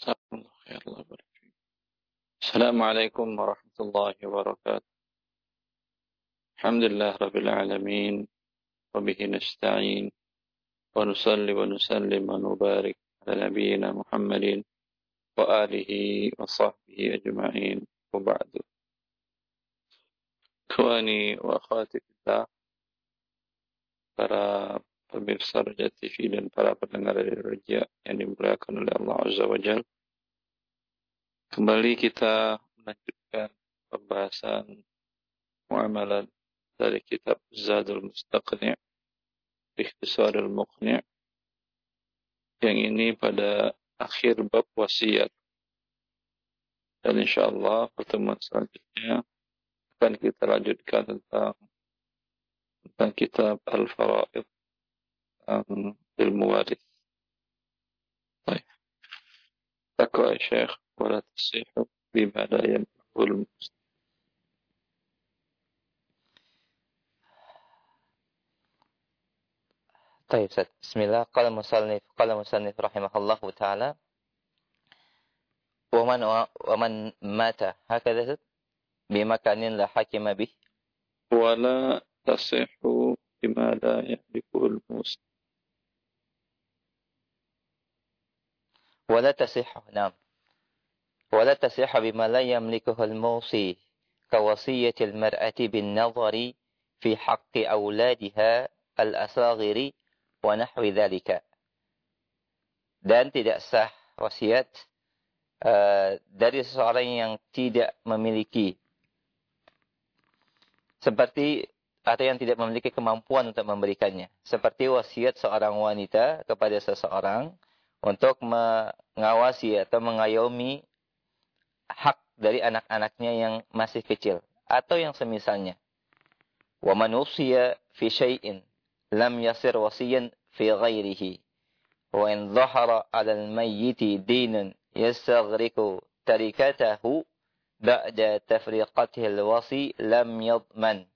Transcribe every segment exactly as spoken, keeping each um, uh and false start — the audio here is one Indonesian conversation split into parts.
Jazakumullah khair, Allah barik fiik. Assalamualaikum warahmatullahi wabarakatuh. Alhamdulillah rabbil alamin wa bihi nasta'in wa nusalli wa nusallim wa nubarik ala nabiyyina Muhammadin wa alihi wa sahbihi ajma'in wa ba'du. Ikhwani wa akhwati fillah, para pemirsa Raja T V dan para pendengar dari Raja yang dimuliakan oleh Allah Azza wa Jalla. Kembali kita melanjutkan pembahasan muamalat dari kitab Zadul Mustaqni' Ikhtisarul Muqni', yang ini pada akhir bab wasiat. Dan insyaallah pertemuan selanjutnya akan kita lanjutkan tentang tentang kitab Al-Fara'id, tentang ilmu waris. Baik. Taqwa Syekh wala tasihu bima la yanfa'ul muslim. طيب Ustaz. Bismillah. Qala musannif qala musannif rahimahullahu taala wa man wa man mata hakadha bimakanin la hakima bih wala tasihu bima la yamlikul muslim. ولا تصح نعم ولا تصح بما لا يملكه الموصي كوصية المرأة بالنظر في حق أولادها الأصاغر ونحو ذلك. Dan tidak sah wasiat uh, dari seseorang yang tidak memiliki, seperti atau yang tidak memiliki kemampuan untuk memberikannya, seperti wasiat seorang wanita kepada seseorang untuk mengawasi atau mengayomi hak dari anak-anaknya yang masih kecil atau yang semisalnya. Wa man usiya fi syai'in lam yasir wasiyan fi ghairihi wa in dhahara 'ala al-mayyit dinun yastaghriqu tarikatahu ba'da tafriqatihi al-wasi lam yadman.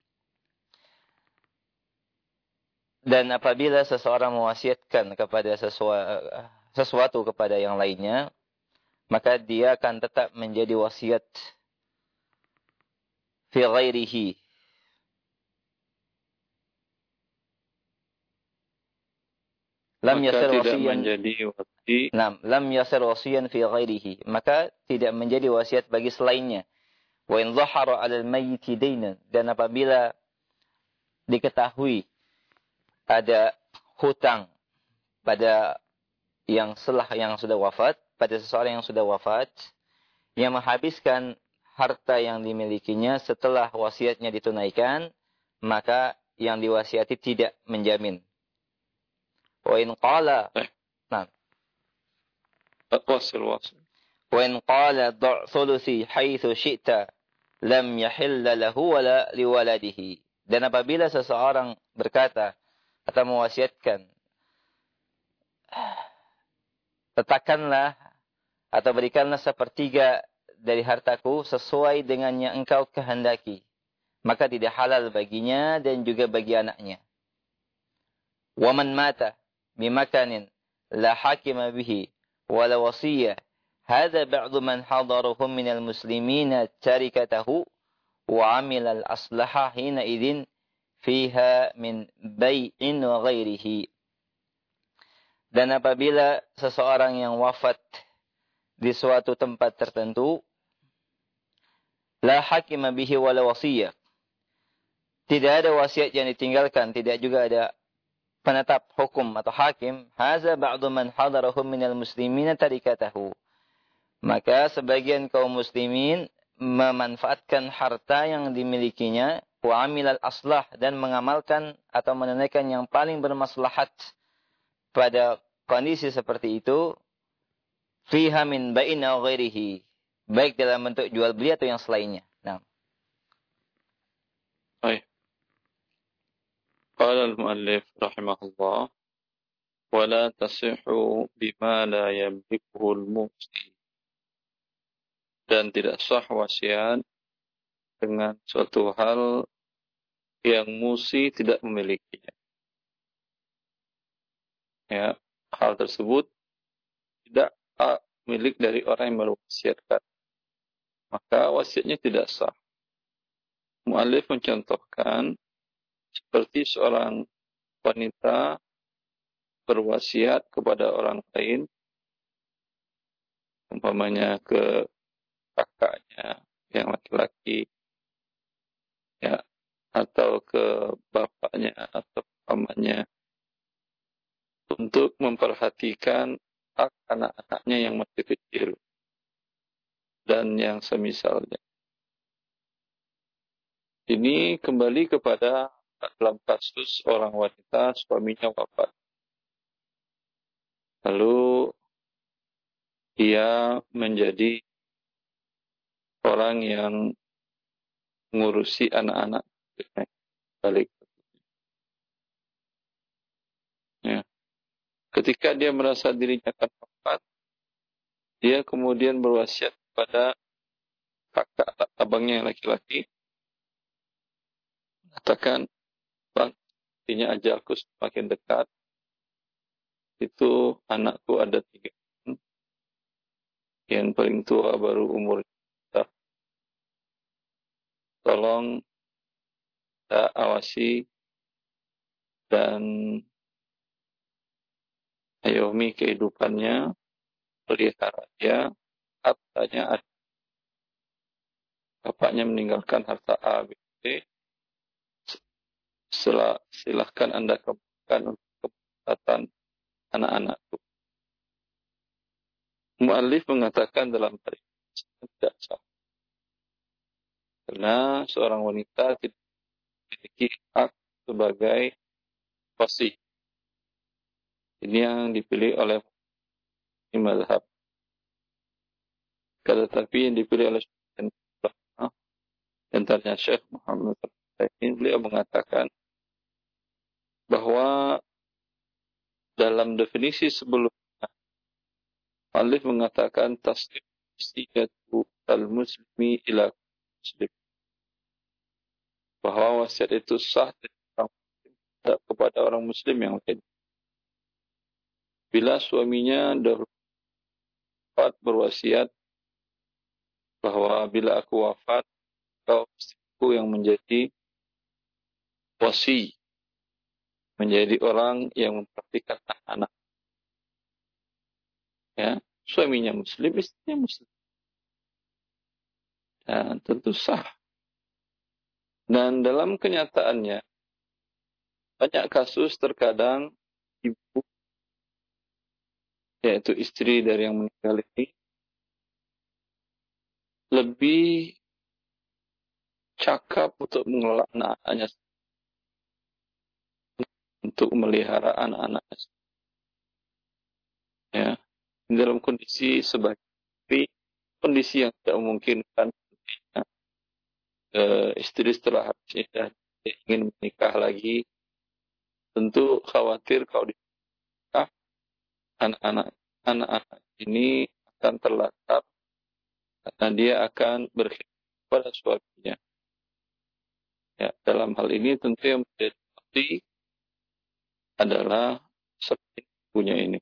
Dan apabila seseorang mewasiatkan kepada sesuatu, sesuatu kepada yang lainnya, maka dia akan tetap menjadi wasiat fi ghairihi. Lam yasir wasiyan menjadi wasi. Naam, lam yasir wasiyan fi ghairihi. Maka tidak menjadi wasiat bagi selainnya. Wa in dhahara 'ala al-mayyit daynun, dan apabila diketahui ada hutang pada yang selah yang sudah wafat, pada seseorang yang sudah wafat, yang menghabiskan harta yang dimilikinya setelah wasiatnya ditunaikan, maka yang diwasiati tidak menjamin. Wa in qala eh. nah wasil wasil wa in qala du' thuluthi haitsu syi'ta lam yahilla lahu wala liwaladihi. Dan apabila seseorang berkata atau mewasiatkan, letakkanlah atau berikanlah sepertiga dari hartaku sesuai dengan yang engkau kehendaki, maka tidak halal baginya dan juga bagi anaknya. Wa man mata bimakanin la hakima bihi wala wasiyah, hadha ba'du man hadaruhum minal muslimina tarikatahu wa amila al-aslaha hina idzin fiha min bai'in wa ghairihi. Dan apabila seseorang yang wafat di suatu tempat tertentu, la hakima bihi wala wasiyah, tidak ada wasiat yang ditinggalkan, tidak juga ada penetap hukum atau hakim, haza ba'du man hadarahum minal muslimina tarikatahu, maka sebagian kaum muslimin memanfaatkan harta yang dimilikinya, wa amilal aslah, dan mengamalkan atau menunaikan yang paling bermaslahat pada kondisi seperti itu, fiha min ba'in aw ghairihi, baik dalam bentuk jual beli atau yang selainnya. Nah. Baik. Qala al-muallif rahimahullah wa la tasihu bima la yamlikuhu al-musi. Dan tidak sah wasiat dengan suatu hal yang musi tidak memilikinya. Ya, hal tersebut tidak milik dari orang yang berwasiatkan, maka wasiatnya tidak sah. Mu'allif mencontohkan seperti seorang wanita berwasiat kepada orang lain, umpamanya ke kakaknya yang laki-laki, ya, atau ke bapaknya atau pamannya, untuk memperhatikan hak anak-anaknya yang masih kecil dan yang semisalnya. Ini kembali kepada dalam kasus orang wanita suaminya wafat. Lalu dia menjadi orang yang mengurusi anak-anak balik. Ya. Ketika dia merasa dirinya akan wafat, dia kemudian berwasiat kepada kakak abangnya yang laki-laki, katakan, bang, artinya ajalku semakin dekat. Itu anakku ada tiga. Yang paling tua baru umur kita. Tolong kita awasi dan ayomi kehidupannya, pelihara dia, hartanya ada. Bapaknya meninggalkan harta A, B, C. Silahkan Anda kembalikan untuk kebaikan anak-anakku. Mu'allif mengatakan dalam hal ini tidak sah. Karena seorang wanita tidak memiliki hak sebagai wasi. Ini yang dipilih oleh mazhab. Tetapi yang dipilih oleh antaranya Syekh Muhammad ini, beliau mengatakan bahwa dalam definisi sebelumnya, Alif mengatakan taslim wasiyatu al-muslimi ila muslim, bahwa wasiat itu sah kepada orang muslim yang lain. Bila suaminya dapat berwasiat bahwa bila aku wafat, kau istriku yang menjadi wasi, menjadi orang yang memperhatikan anak-anak. Ya, suaminya muslim, istrinya muslim. Dan tentu sah. Dan dalam kenyataannya, banyak kasus terkadang ibu, yaitu istri dari yang meninggal ini, lebih cakap untuk mengelola anak-anaknya, untuk memelihara anak-anaknya. Ya, dalam kondisi sebagai kondisi yang tidak memungkinkan, ya, e, istri setelah sudah ingin menikah lagi, tentu khawatir kalau dinikah, anak-anak anak-anak ini akan terlantar karena dia akan berkhidmat pada suaminya. Ya, dalam hal ini tentu yang menjadi penting adalah seperti ibunya ini.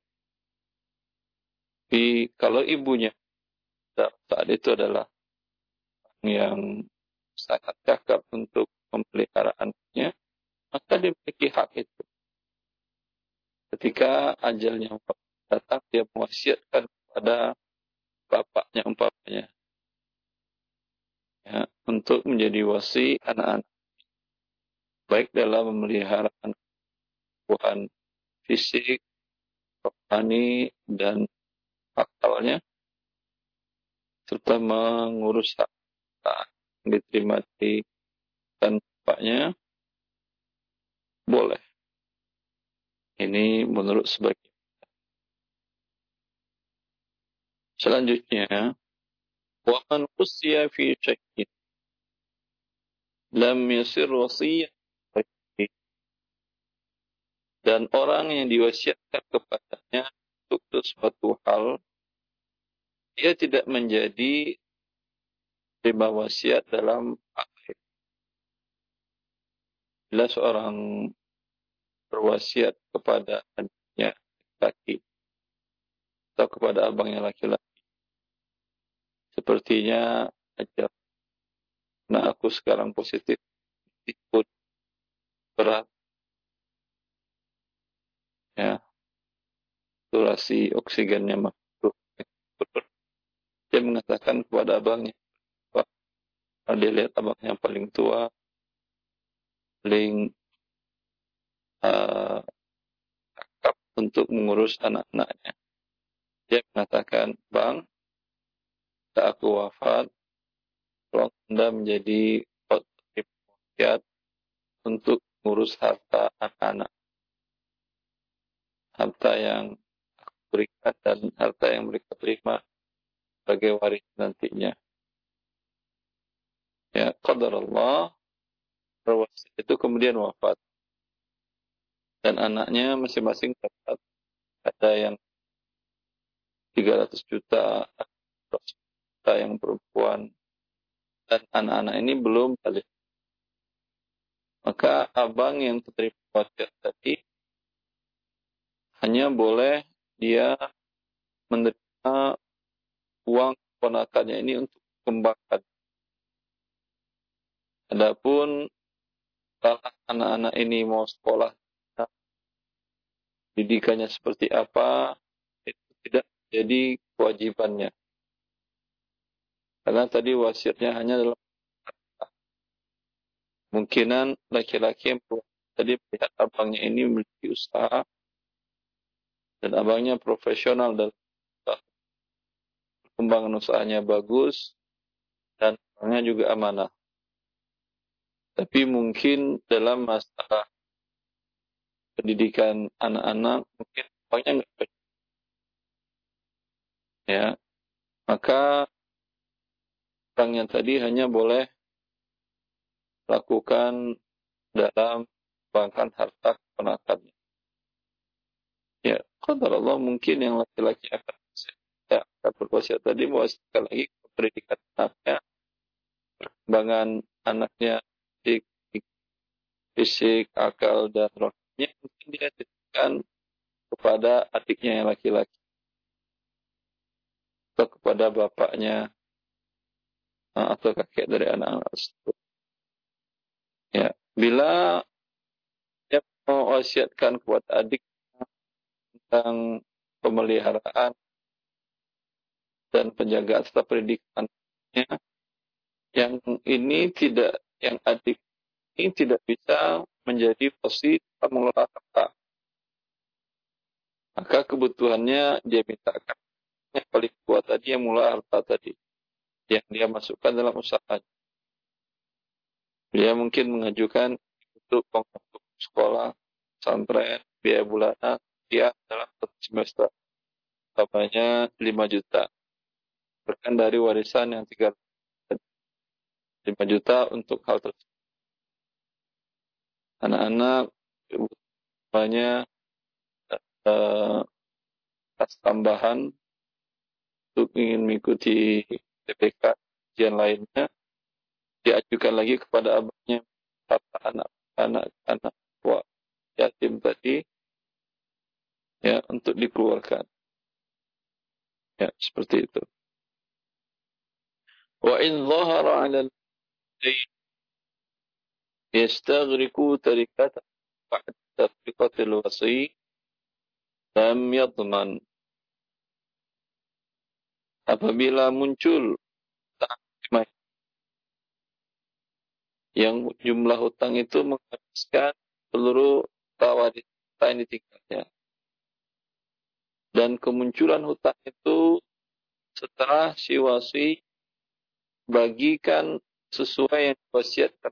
Tapi kalau ibunya saat itu adalah yang sangat cakap untuk memelihara anaknya, maka dia memiliki hak itu. Ketika ajalnya datang, dia mewasiatkan kepada bapaknya umpamanya, ya, untuk menjadi wasi anak-anak, baik dalam memelihara kebutuhan fisik, rohani, dan akalnya, serta mengurus hak yang diterima di dan bapaknya, boleh. Ini menurut sebagian. Selanjutnya, wa man qusiya fi syai'in lam yasir wasiyyan, dan orang yang diwasiatkan kepadanya untuk sesuatu hal, dia tidak menjadi terima wasiat dalam akhir. Bila seorang berwasiat kepada adiknya laki-laki atau kepada abangnya laki-laki, sepertinya ajal. Nah, aku sekarang positif, ikut berat, ya, saturasi oksigennya masuk. Dia mengatakan kepada abangnya, Pak, dia lihat abangnya paling tua, paling uh, cakap untuk mengurus anak-anaknya. Dia mengatakan, Bang, setelah aku wafat, tolong Anda menjadi wasiat untuk mengurus harta anak-anak. Harta yang aku berikan dan harta yang mereka terima sebagai waris nantinya. Ya, qadarullah, wasiat itu kemudian wafat. Dan anaknya masing-masing dapat, ada yang tiga ratus juta, seratus juta yang perempuan, dan anak-anak ini belum balik. Maka abang yang terima wasiat tadi hanya boleh dia menerima uang keponakannya ini untuk kembangkan. Adapun kalau anak-anak ini mau sekolah, didikannya seperti apa, itu tidak jadi kewajibannya. Karena tadi wasiatnya hanya dalam kemungkinan laki-laki yang tadi melihat abangnya ini memiliki usaha dan abangnya profesional dalam usaha. Perkembangan usahanya bagus dan abangnya juga amanah. Tapi mungkin dalam masalah pendidikan anak-anak mungkin abangnya nggak cocok. Ya, maka abangnya tadi hanya boleh lakukan dalam kembangkan harta keponakannya. Ya, qadarullah mungkin yang laki-laki akan ya, akan berwasiat tadi mewasiatkan lagi pendidikan anaknya, perkembangan anaknya di fisik, akal, dan rohnya mungkin dia titipkan kepada adiknya yang laki-laki atau kepada bapaknya atau kakek dari anak-anak tersebut. Ya, bila dia mau wasiatkan kepada adik tentang pemeliharaan dan penjagaan serta pendidikannya, yang ini tidak, yang adik ini tidak bisa menjadi posisi mengelola harta. Maka kebutuhannya dia mintakan yang paling kuat tadi yang mula harta tadi, yang dia masukkan dalam usaha. Dia mungkin mengajukan untuk untuk sekolah, pesantren, biaya bulanan, dia dalam satu semester, utamanya lima juta. Bahkan dari warisan yang tiga lima juta untuk hal tersebut. Anak-anak banyak uh, tas tambahan untuk ingin mengikuti T P K ujian lainnya, diajukan lagi kepada abangnya anak-anak anak yatim tadi, ya, untuk dikeluarkan. Ya, seperti itu. Wa in dhahara 'ala al-dayn yastaghriqu tarikatan ba'da tafriqatil wasi lam yadman. Apabila muncul yang jumlah hutang itu menghabiskan seluruh tawaris yang ditinggalnya, dan kemunculan hutang itu setelah si wasi bagikan sesuai yang diwasiatkan,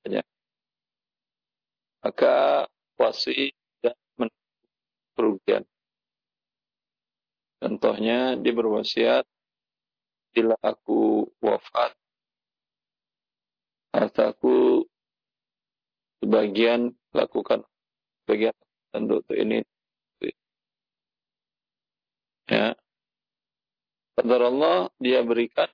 maka wasi tidak menanggung kerugian. Contohnya dia berwasiat, bila aku wafat, hartaku sebagian lakukan bagian untuk ini. Ya, qadar Allah dia berikan.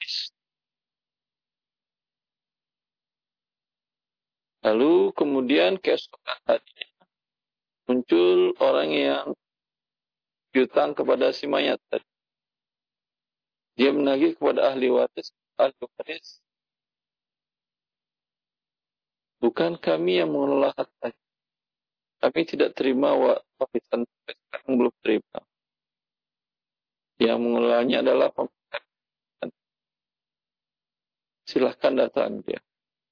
Lalu kemudian keesokan harinya muncul orang yang piutang kepada si mayat tadi. Dia menagih kepada ahli waris, ahli waris, bukan kami yang mengelola harta. Kami tidak terima warisan, sekarang belum terima. Yang mengelolanya adalah pemerintah. Silahkan datang dia.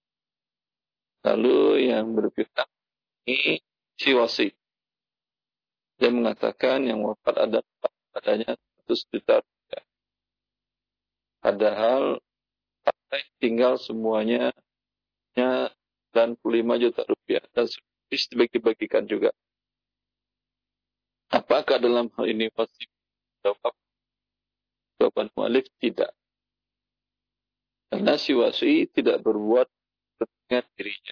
Lalu yang berpiutang ini si wasi. Dia mengatakan yang wafat ada padanya seratus juta rupiah. Padahal partai tinggal semuanya sembilan puluh lima juta rupiah. Dan habis dibagi-bagikan juga. Apakah dalam hal ini wasi jawab? Jawaban mu'alif tidak. Karena si wasi tidak berbuat dengan dirinya.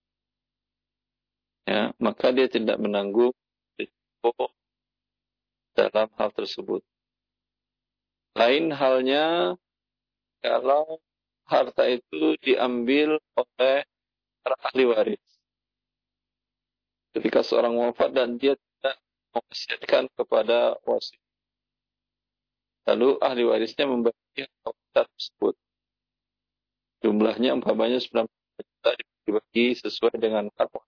Ya, maka dia tidak menanggung risiko dalam hal tersebut. Lain halnya kalau harta itu diambil oleh para ahli waris. Ketika seorang wafat dan dia tidak mewasiatkan kepada wasi. Lalu ahli warisnya membagi harta tersebut. Jumlahnya umpamanya sembilan puluh juta dibagi sesuai dengan harta.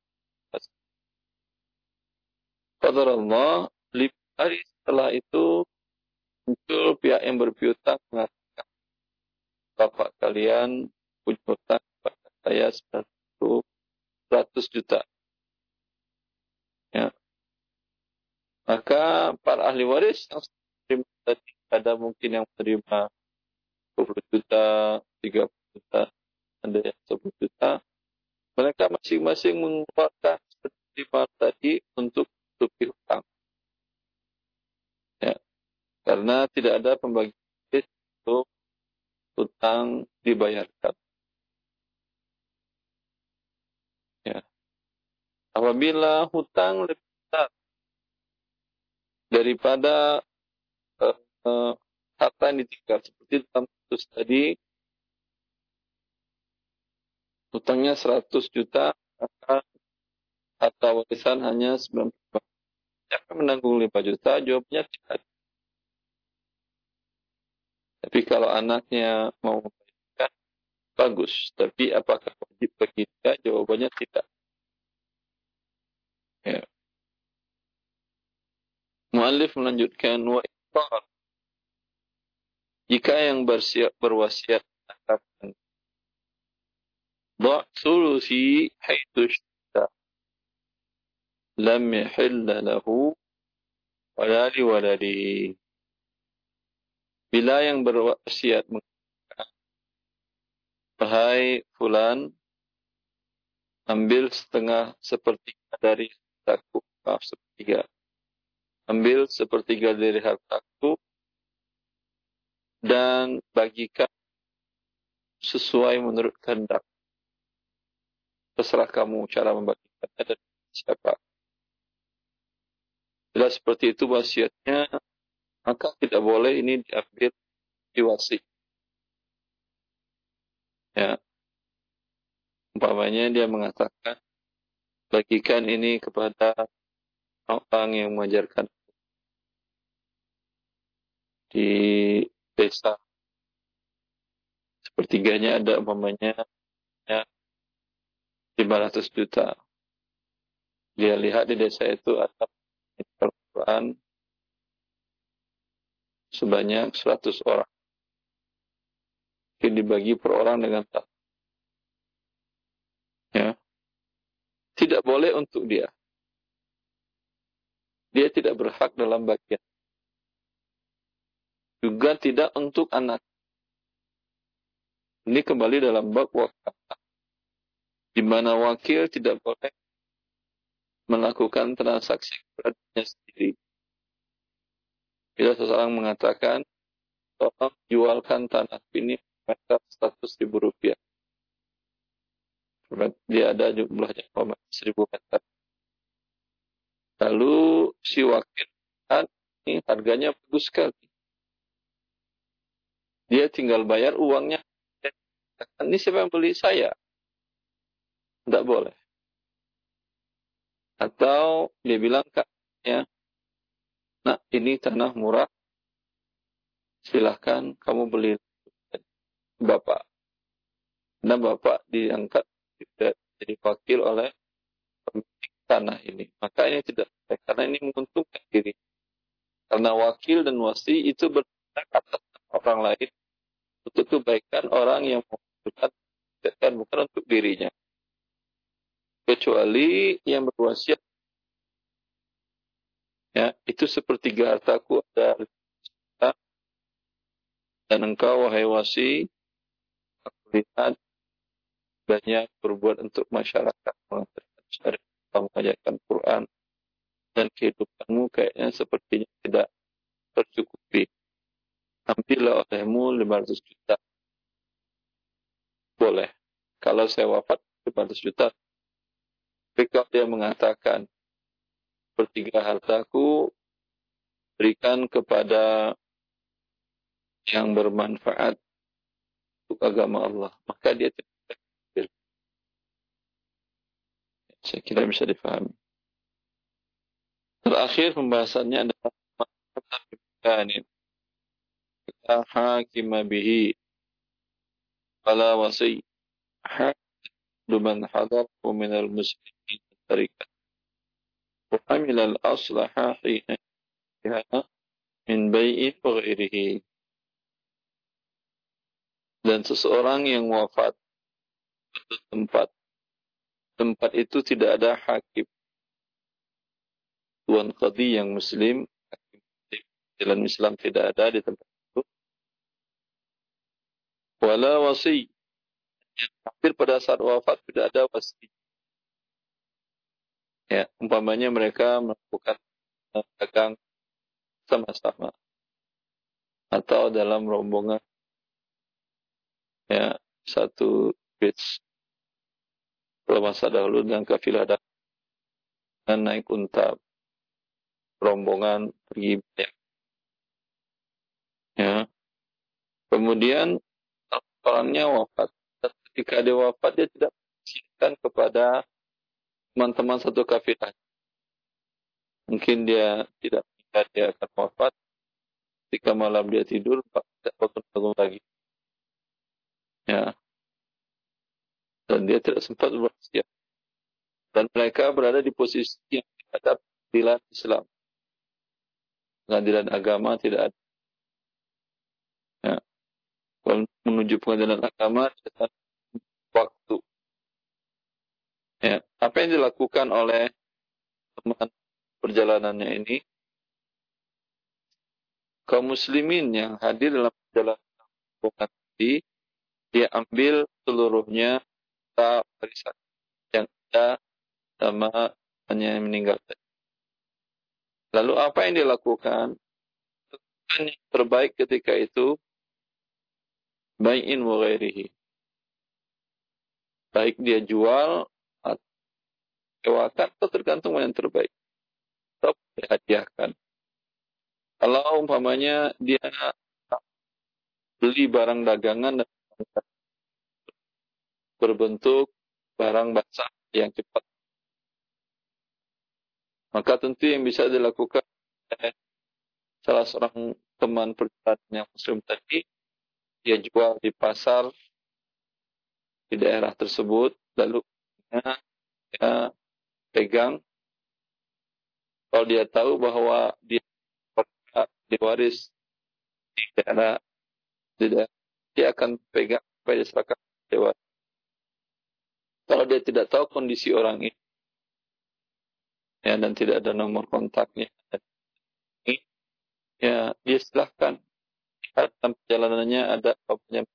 Qadarullah, lima hari setelah itu muncul pihak yang berpiutang mengatakan, bapak kalian punya hutang kepada saya seratus juta. Ya. Maka para ahli waris yang terima tadi, ada mungkin yang menerima dua puluh juta, tiga puluh juta, ada yang sepuluh juta. Mereka masing-masing mengeluarkan seperti tadi untuk tutupi hutang. Ya. Karena tidak ada pembagian untuk hutang dibayarkan. Ya. Apabila hutang lebih besar daripada uh, uh, harta yang ditinggal, seperti dalam kasus tadi, hutangnya seratus juta, maka harta warisan hanya sembilan puluh juta. Siapa menanggung lima juta? Jawabnya tidak. Tapi kalau anaknya mau membayarkan, bagus. Tapi apakah wajib bagi dia? Jawabannya tidak. Ya. Mu'alif melanjutkan, wa iqtar. Jika yang bersiap berwasiat mengatakan, ضع ثلثي حيث شئت لم يحل له ولا لولده. Bila yang berwasiat mengatakan, wahai fulan, ambil setengah sepertiga dari hartaku, maaf sepertiga, ambil sepertiga dari hartaku dan bagikan sesuai menurut kehendak. Terserah kamu cara membagikannya dan siapa. Bila seperti itu wasiatnya, maka tidak boleh ini diambil di wasi. Ya. Umpamanya dia mengatakan, bagikan ini kepada orang yang mengajarkan di desa. Sepertiganya ada umpamanya ya, lima ratus juta. Dia lihat di desa itu ada Al-Quran sebanyak seratus orang. Mungkin dibagi per orang dengan tak. Ya. Tidak boleh untuk dia. Dia tidak berhak dalam bagian. Juga tidak untuk anak. Ini kembali dalam bab wakaf. Di mana wakil tidak boleh melakukan transaksi kepadanya sendiri. Bila seseorang mengatakan, tolong jualkan tanah ini meter seratus ribu rupiah. Dia ada jumlahnya seribu meter. Lalu si wakil, ini harganya bagus sekali. Dia tinggal bayar uangnya. Ini siapa yang beli? Saya. Tidak boleh. Atau dia bilang, kakaknya, nah ini tanah murah, silahkan kamu beli bapak. Nah, bapak diangkat tidak jadi wakil oleh pemilik tanah ini. Maka ini tidak baik, karena ini menguntungkan diri. Karena wakil dan wasi itu berpihak atas orang lain untuk kebaikan orang yang membutuhkan, bukan untuk dirinya. Kecuali yang berwasiat, ya, itu sepertiga hartaku ada dan engkau wahai wasi, aku lihat banyak berbuat untuk masyarakat, mengajarkan syariat, mengajarkan Quran, dan kehidupanmu kayaknya sepertinya tidak tercukupi. Ambillah olehmu lima ratus juta. Boleh. Kalau saya wafat lima ratus juta. Tapi kalau dia mengatakan sepertiga hartaku berikan kepada yang bermanfaat untuk agama Allah, maka dia tidak ambil. Saya kira bisa difahami. Terakhir pembahasannya adalah ini. Kita hakima bihi wala wasi hadu man hadarahu minal muslimin tarikat wa amila al-aslaha hina min bai'in wa ghairihi. Dan seseorang yang wafat di tempat tempat itu tidak ada hakim, tuan qadhi yang muslim, hakim dalam Islam tidak ada di tempat itu. Wala wasi, hampir pada saat wafat tidak ada wasi. Ya, umpamanya mereka melakukan dagang sama-sama atau dalam rombongan, ya, satu bis pada masa dahulu dan kafilah dan naik unta rombongan pergi, ya. Ya. Kemudian orangnya wafat. Dan ketika dia wafat, dia tidak menyaksikan kepada teman-teman satu kafilah. Mungkin dia tidak ingat dia akan wafat. Ketika malam dia tidur, tidak bangun lagi. Ya. Dan dia tidak sempat berwasiat. Dan mereka berada di posisi yang tidak ada pengadilan Islam. Pengadilan agama tidak ada. Ya. Kalau menuju pengadilan agama tidak ada waktu. Ya. Apa yang dilakukan oleh teman perjalanannya ini? Kaum muslimin yang hadir dalam perjalanan rombongan tadi, dia ambil seluruhnya warisan yang ada sama yang meninggal tadi. Lalu apa yang dilakukan? Yang terbaik ketika itu bai'in wa ghairihi. Baik dia jual atau sewakan atau tergantung yang terbaik. Atau dihadiahkan. Kalau umpamanya dia beli barang dagangan dan berbentuk barang basah yang cepat, maka tentu yang bisa dilakukan oleh salah seorang teman perjalanan yang muslim tadi, dia jual di pasar di daerah tersebut, lalu dia pegang. Kalau dia tahu bahwa dia diwaris di daerah, di daerah dia akan pegang supaya diserahkan dewan. Kalau dia tidak tahu kondisi orang ini, ya, dan tidak ada nomor kontaknya, ya, dia silahkan. Dalam perjalanannya ada banyak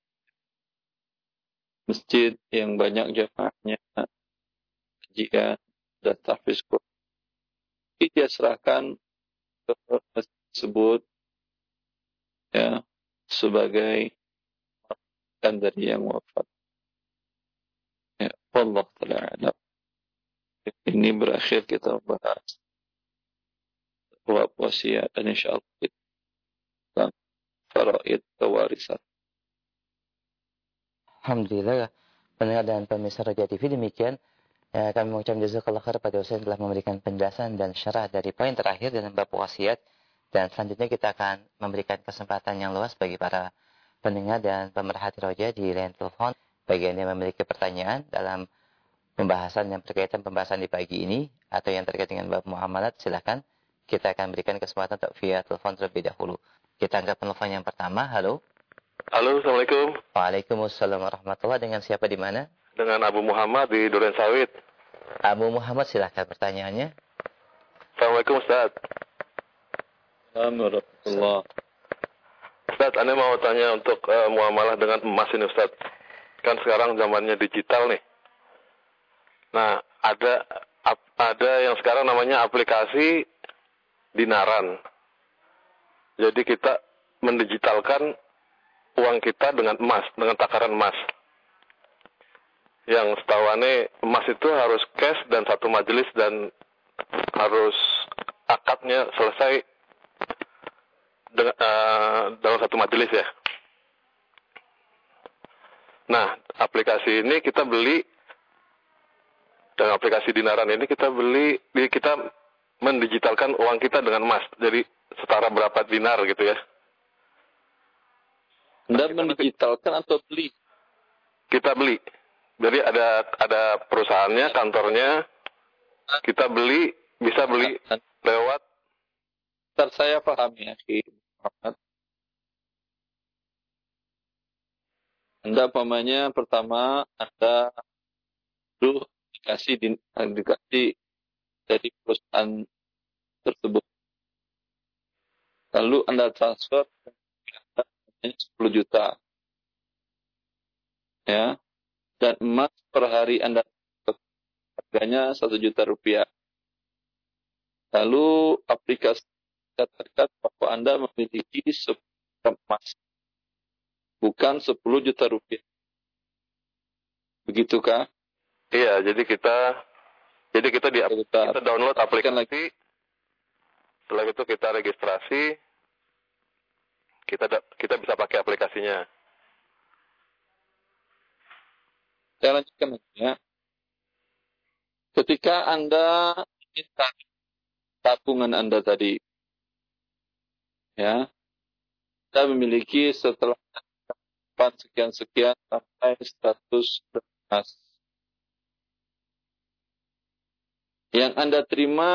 masjid yang banyak jamaahnya, jika ada tahfiz Quran, dia serahkan ke masjid tersebut, ya, sebagai kan dari yang wafat. Ya, Allah Ta'ala. Ini berakhir kita bahas wasiat, dan insyaallah kita faraid kewarisan. Alhamdulillah, pendengar dan pemirsa Raja T V, demikian ya, kami mengucapkan jazakallah khair pada Ustaz telah memberikan penjelasan dan syarah dari poin terakhir dalam bab wasiat. Dan selanjutnya kita akan memberikan kesempatan yang luas bagi para pendengar dan pemerhati roja di line telepon. Bagi yang memiliki pertanyaan dalam pembahasan yang berkaitan pembahasan di pagi ini atau yang terkait dengan bab muamalat, silakan kita akan berikan kesempatan untuk via telepon terlebih dahulu. Kita angkat telepon yang pertama. Halo. Halo, Assalamualaikum. Waalaikumsalam warahmatullahi. Dengan siapa di mana? Dengan Abu Muhammad di Duren Sawit. Abu Muhammad, silakan pertanyaannya. Assalamualaikum, Ustaz. Assalamualaikum warahmatullahi. Ustaz, Anda mau tanya untuk uh, muamalah dengan emas ini, Ustaz. Kan sekarang zamannya digital nih. Nah, ada ap, ada yang sekarang namanya aplikasi dinaran. Jadi kita mendigitalkan uang kita dengan emas, dengan takaran emas. Yang setahu aneh, emas itu harus cash dan satu majelis dan harus akadnya selesai dengan, uh, dalam satu majelis ya. Nah, aplikasi ini kita beli, dan aplikasi dinaran ini kita beli, kita mendigitalkan uang kita dengan emas. Jadi setara berapa dinar gitu ya. Anda mendigitalkan atau beli? Kita beli. Jadi ada ada perusahaannya, kantornya, kita beli, bisa beli lewat. Ntar saya paham ya, Muhammad. Anda pamannya pertama Anda dulu dikasih di, dikasih dari perusahaan tersebut. Lalu Anda transfer sepuluh juta. Ya. Dan emas per hari Anda harganya satu juta rupiah. Lalu aplikasi katakan bahwa Anda memiliki sepuluh emas, bukan sepuluh juta rupiah. Begitukah? Iya, jadi kita jadi kita di kita, kita download aplikasi. Setelah itu kita registrasi. Kita kita bisa pakai aplikasinya. Saya lanjutkan ya. Ketika Anda minta tabungan Anda tadi, ya, Anda memiliki setelah sekian-sekian sampai seratus emas. Yang Anda terima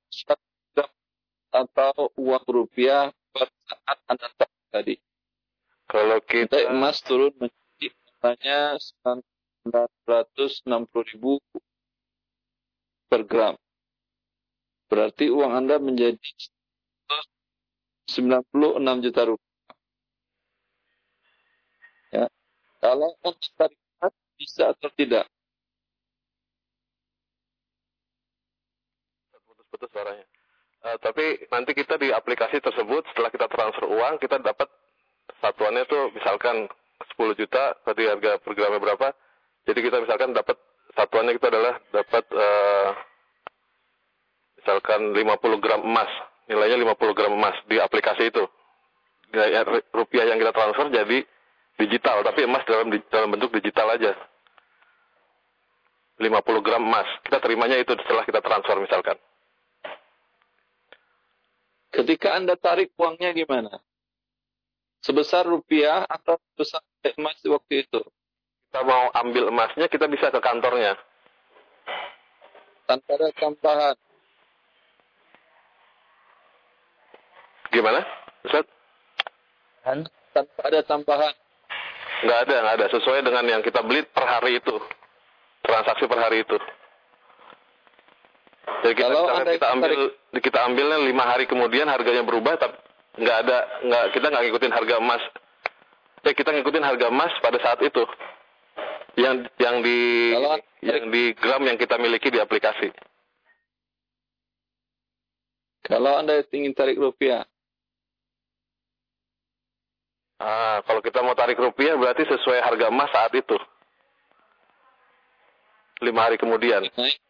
atau uang rupiah per saat Anda tadi. Kalau kita emas turun menjadi katanya sembilan ratus enam puluh ribu per gram. Berarti uang Anda menjadi sembilan puluh enam juta rupiah. Ya. Kalau Anda tarik bisa atau tidak? Putus-putus suaranya. Uh, tapi nanti kita di aplikasi tersebut setelah kita transfer uang kita dapat satuannya tuh misalkan sepuluh juta, tadi harga per gramnya berapa. Jadi kita misalkan dapat satuannya kita adalah dapat uh, misalkan lima puluh gram emas, nilainya lima puluh gram emas di aplikasi itu. Nilai rupiah yang kita transfer jadi digital, tapi emas dalam dalam bentuk digital aja. lima puluh gram emas, kita terimanya itu setelah kita transfer misalkan. Ketika Anda tarik uangnya gimana? Sebesar rupiah atau sebesar emas di waktu itu? Kita mau ambil emasnya, kita bisa ke kantornya. Tanpa ada tambahan. Gimana, Ustaz? Dan tanpa ada tambahan. Nggak ada, nggak ada. Sesuai dengan yang kita beli per hari itu. Transaksi per hari itu. Jadi kita, Kalau Anda kita ambil tarik, kita ambilnya lima hari kemudian harganya berubah, tapi nggak ada, nggak kita nggak ngikutin harga emas. Jadi kita ngikutin harga emas pada saat itu. Yang yang di kalau, yang di gram yang kita miliki di aplikasi. Kalau Anda ingin tarik rupiah. Ah, kalau kita mau tarik rupiah berarti sesuai harga emas saat itu. Lima hari kemudian. Naik.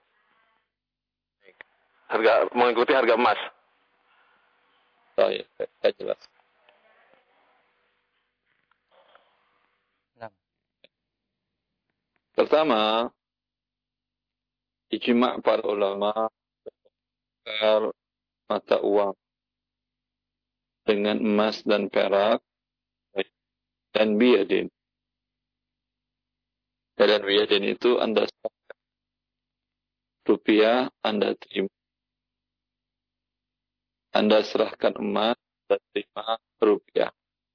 Harga mengikuti harga emas. Oh ya, saya jelas. Nah. Pertama, ijma' para ulama mata uang dengan emas dan perak dan biyadin. Dan biyadin itu Anda rupiah, Anda terima. Anda serahkan emas dan terima rupiah.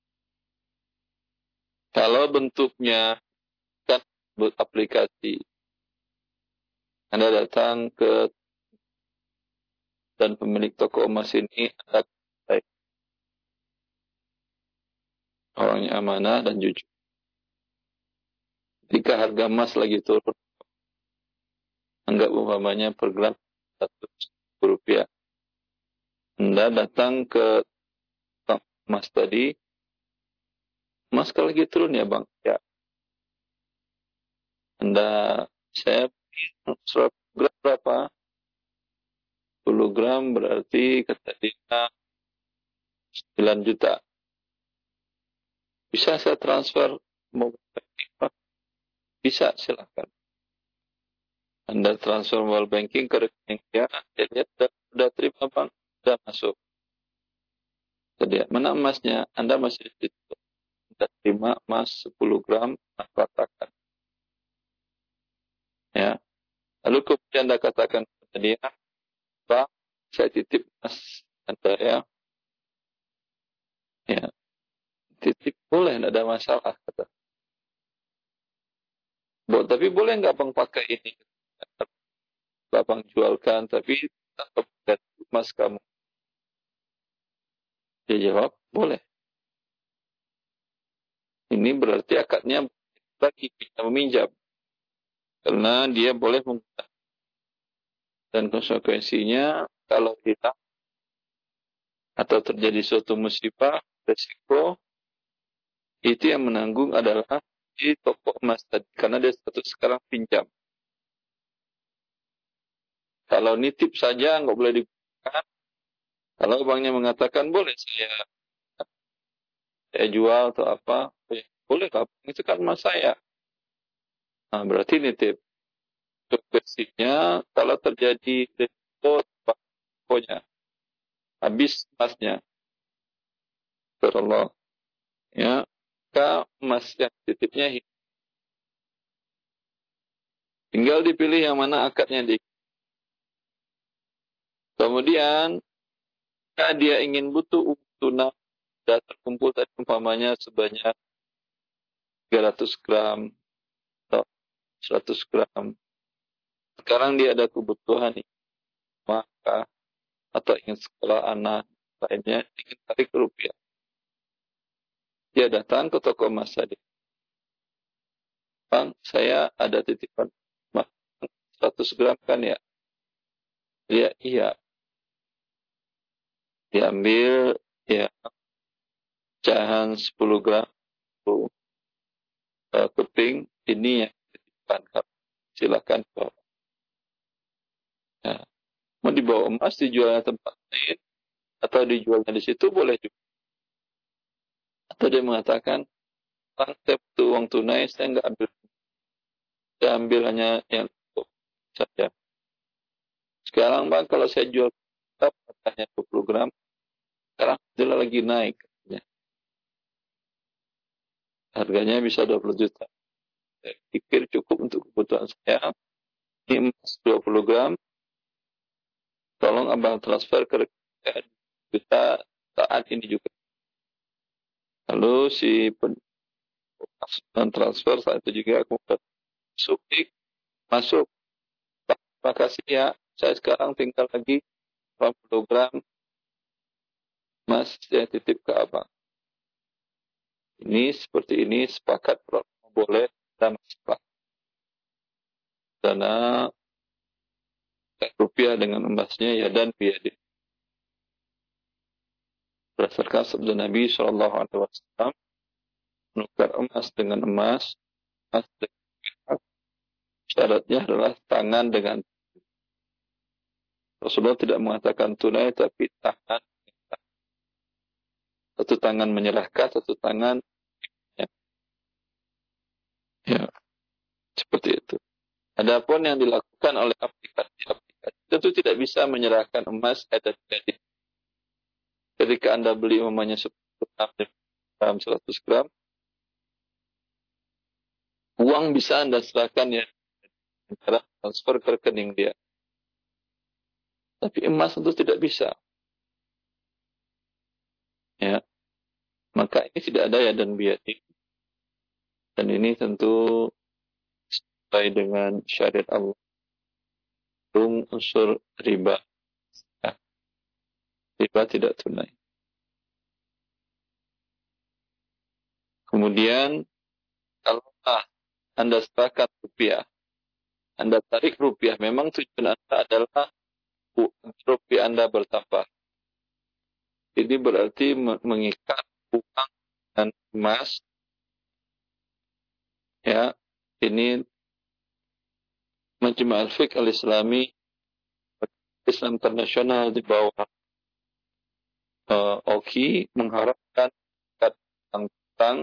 Kalau bentuknya kan aplikasi, Anda datang ke dan pemilik toko emas ini Anda baik, orangnya amanah dan jujur. Jika harga emas lagi turun, anggap umpamanya per gram seratus rupiah. Anda datang ke emas tadi, emas kalau lagi turun ya bang, ya. Anda, saya seratus gram berapa? sepuluh gram berarti kata dia sembilan juta. Bisa saya transfer mobile banking, Pak? Bisa, silakan. Anda transfer mobile banking ke rekening dia, dia lihat sudah, sudah terima bang, sudah masuk. Jadi mana emasnya? Anda masih di situ. Anda terima emas sepuluh gram, katakan. Ya. Lalu kemudian Anda katakan kepada dia, Pak, saya titip emas Anda ya. Ya. Titip boleh, tidak ada masalah. Kata. Bo, tapi boleh nggak bang pakai ini? Abang jualkan, tapi tanpa ganti emas kamu. Dia jawab, boleh. Ini berarti akadnya lagi kita meminjam. Karena dia boleh menggunakan. Dan konsekuensinya, kalau hilang atau terjadi suatu musibah, resiko, itu yang menanggung adalah di toko emas tadi. Karena dia status sekarang pinjam. Kalau nitip saja, nggak boleh digunakan. Kalau banknya mengatakan, boleh saya, saya jual atau apa, boleh Pak, itu kan emas saya. Nah, berarti nitip. Konsekuensinya, kalau terjadi resiko, pokoknya habis emasnya. Terlalu. Ya, maka emas yang titipnya hilang. Tinggal dipilih yang mana akadnya di. Kemudian, jika dia ingin butuh uang tunai, sudah terkumpul tadi umpamanya sebanyak tiga ratus gram atau seratus gram. Sekarang dia ada kebutuhan maka atau ingin sekolah anak lainnya, ingin tarik rupiah. Dia datang ke toko emas tadi. Bang, saya ada titipan emas seratus gram kan ya? Dia, iya. Diambil, ya, pecahan sepuluh gram, uh, keping, ini yang titipan. Silakan bawa. Ya. Mau dibawa emas, dijualnya tempat lain, atau dijualnya di situ, boleh juga. Atau dia mengatakan, Bang, saya butuh uang tunai, saya nggak ambil. Saya ambil hanya yang saja. Sekarang bang, kalau saya jual tetap harganya dua puluh gram, sekarang dia lagi naik. Harganya bisa dua puluh juta. Saya pikir cukup untuk kebutuhan saya. Ini emas dua puluh gram. Tolong abang transfer ke rekening juta saat ini juga. Lalu si transfer saat itu juga aku masuk. Masuk. Terima kasih ya. Saya sekarang tinggal lagi delapan puluh gram emas yang titip ke abang. Ini seperti ini sepakat boleh dan masalah. Dana rupiah dengan emasnya ya dan biyadin. Berdasarkan sabda Nabi shallallahu alaihi wasallam, menukar emas dengan emas, emas dengan emas, syaratnya adalah tangan dengan. Rasulullah tidak mengatakan tunai, tapi tangan. Satu tangan menyerahkan, satu tangan ya, ya seperti itu. Adapun yang dilakukan oleh aplikasi-aplikasi tentu tidak bisa menyerahkan emas dan biyadin. ketika Anda beli umpamanya sepuluh gram, seratus gram, uang bisa Anda serahkan ya cara transfer ke rekening dia. Tapi emas tentu tidak bisa. Ya. Maka ini tidak ada ya dan biati. Dan ini tentu sesuai dengan syariat Allah. Unsur riba. Ya. Riba tidak tunai. Kemudian kalau Anda serahkan rupiah, Anda tarik rupiah, memang tujuan Anda adalah rupiah Anda bertambah. Ini berarti mengikat uang dan emas. Ya, ini Majma' al-Fiqh al-Islami Islam Internasional di bawah uh, O K I mengharapkan tentang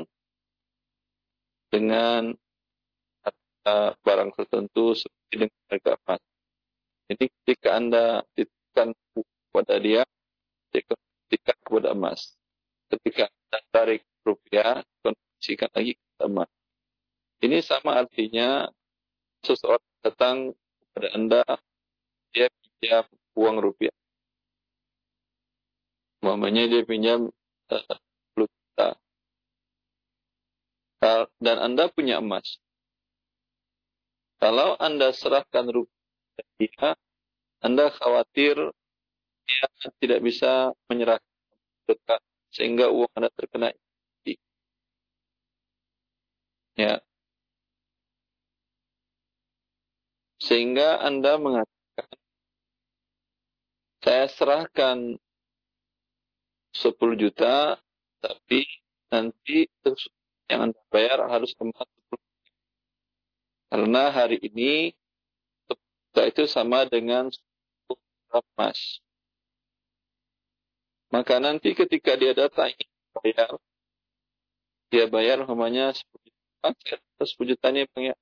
dengan harga barang tertentu seperti dengan harga emas. Jadi ketika Anda titipkan kepada dia, titipkan kepada emas. Ketika Anda tarik rupiah, konversikan lagi ke emas. Ini sama artinya seseorang datang kepada Anda, dia pinjam uang rupiah. Umpamanya dia pinjam uh, sepuluh juta. Dan Anda punya emas. Kalau Anda serahkan rupiah dia, Anda khawatir dia tidak bisa menyerahkan dekat sehingga uang Anda terkena inflasi. Ya. Sehingga Anda mengatakan, saya serahkan sepuluh juta, tapi nanti yang Anda bayar harus emas sepuluh juta. Karena hari ini sepuluh juta itu sama dengan sepuluh gram emas. Maka nanti ketika dia datang bayar, dia bayar namanya sepuluh juta, sepuluh juta ini bang ya.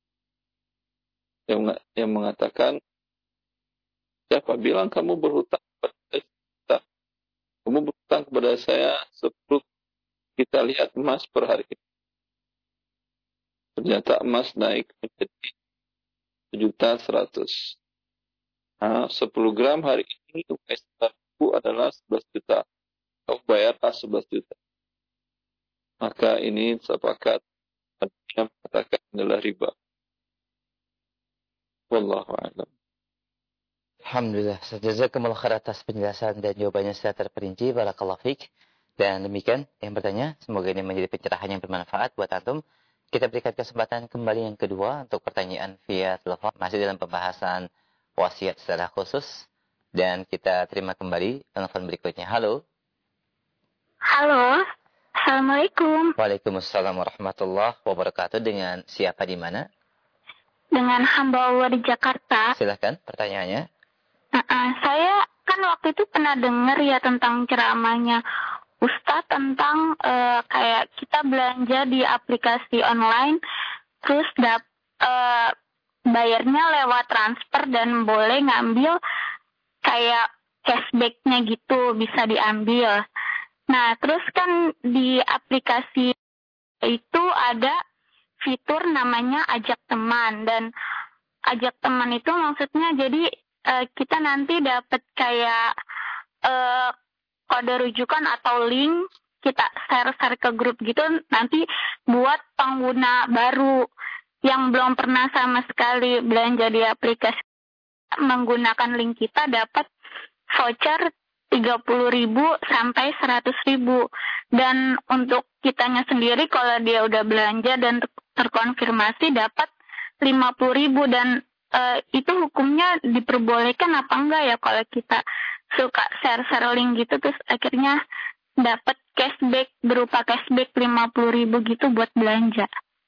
Yang, yang mengatakan, siapa bilang kamu berhutang kepada saya? Kamu berhutang kepada saya sepuluh. Kita lihat emas per hari ini. Ternyata emas naik menjadi satu juta seratus. Nah, sepuluh gram hari ini itu adalah sebelas juta. Kamu bayarlah sebelas juta. Maka ini sepakat yang mengatakan adalah riba. Wallahu a'lam. Alhamdulillah. Jazakumullah khair atas penjelasan dan jawabannya secara terperinci. Barakallahu fiik. Dan demikian yang bertanya, semoga ini menjadi pencerahan yang bermanfaat buat antum. Kita berikan kesempatan kembali yang kedua untuk pertanyaan via telepon. Masih dalam pembahasan wasiat secara khusus. Dan kita terima kembali telepon berikutnya. Halo. Halo. Assalamualaikum. Waalaikumsalam warahmatullahi wabarakatuh. Dengan siapa di mana? Dengan hamba Allah di Jakarta. Silahkan pertanyaannya. Uh-uh, saya kan waktu itu pernah dengar ya tentang ceramahnya Ustadz tentang uh, kayak kita belanja di aplikasi online, terus dap, uh, bayarnya lewat transfer dan boleh ngambil kayak cashbacknya gitu, bisa diambil. Nah, terus kan di aplikasi itu ada fitur namanya ajak teman, dan ajak teman itu maksudnya jadi uh, kita nanti dapat kayak uh, kode rujukan atau link, kita share-share ke grup gitu nanti buat pengguna baru yang belum pernah sama sekali belanja di aplikasi, menggunakan link kita dapat voucher tiga puluh ribu sampai seratus ribu. Dan untuk kitanya sendiri kalau dia udah belanja dan terkonfirmasi dapat lima puluh ribu. Dan uh, itu hukumnya diperbolehkan apa enggak ya kalau kita suka share-share link gitu terus akhirnya dapat cashback berupa cashback lima puluh ribu gitu buat belanja?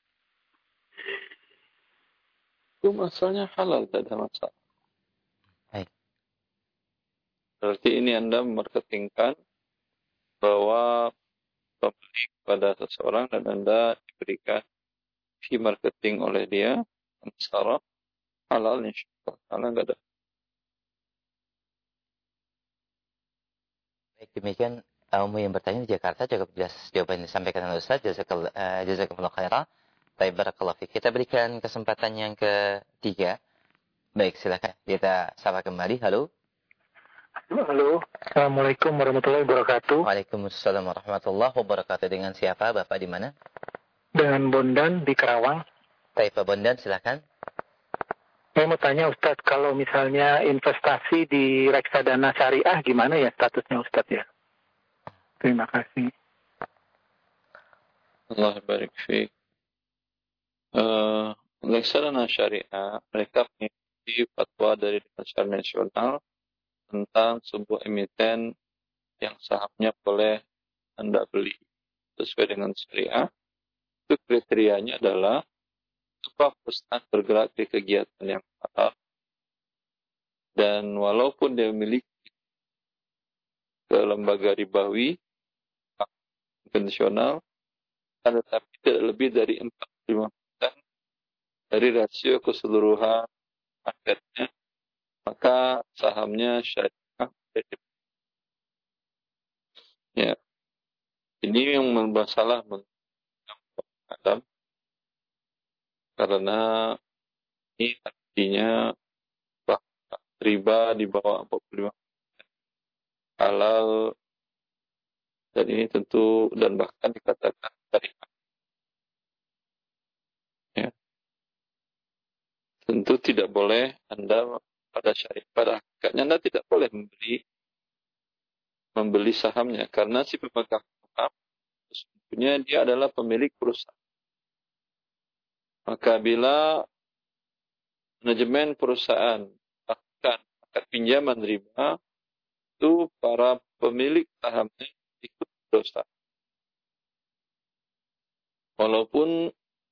Itu masalahnya halal, tidak ada masalah. Baik. Berarti ini Anda memarketingkan bahwa pembeli kepada seseorang dan Anda diberikan fee marketing oleh dia, secara halal insyaallah. Halal enggak ada. Baik, demikian Umu yang bertanya di Jakarta cukup jelas jawaban yang disampaikan oleh Ustaz. Jazakallah uh, jazakumullah khairan. Baik, barakallahu fiik. Kita berikan kesempatan yang ketiga. Baik, silakan. Kita sapa kembali. Halo. Halo. Assalamualaikum warahmatullahi wabarakatuh. Waalaikumsalam warahmatullahi wabarakatuh. Dengan siapa? Bapak di mana? Dengan Bondan di Karawang. Baik, Pak Bondan, silakan. Saya mau tanya Ustadz, kalau misalnya investasi di reksadana syariah gimana ya statusnya Ustadz ya? Terima kasih. Allah barik fiik. Uh, reksadana syariah, mereka mengikuti fatwa dari Pasar Nasional tentang sebuah emiten yang sahamnya boleh Anda beli sesuai dengan syariah. Itu kriterianya adalah apa perusahaan bergerak di kegiatan yang halal, dan walaupun dia memiliki ke lembaga ribawi konvensional, tetapi tidak lebih dari empat puluh lima persen dari rasio keseluruhan marketnya, maka sahamnya syariah. Ya, ini yang bermasalah Adam, karena ini artinya bahwa riba di bawah empat puluh lima persen halal, dan ini tentu dan bahkan dikatakan syariah. Ya. Tentu tidak boleh Anda pada syariah, pada hakikatnya Anda tidak boleh membeli membeli sahamnya, karena si pemegang saham sesungguhnya dia adalah pemilik perusahaan. Maka bila manajemen perusahaan bahkan akad pinjaman riba, itu para pemilik sahamnya ikut dosa. Walaupun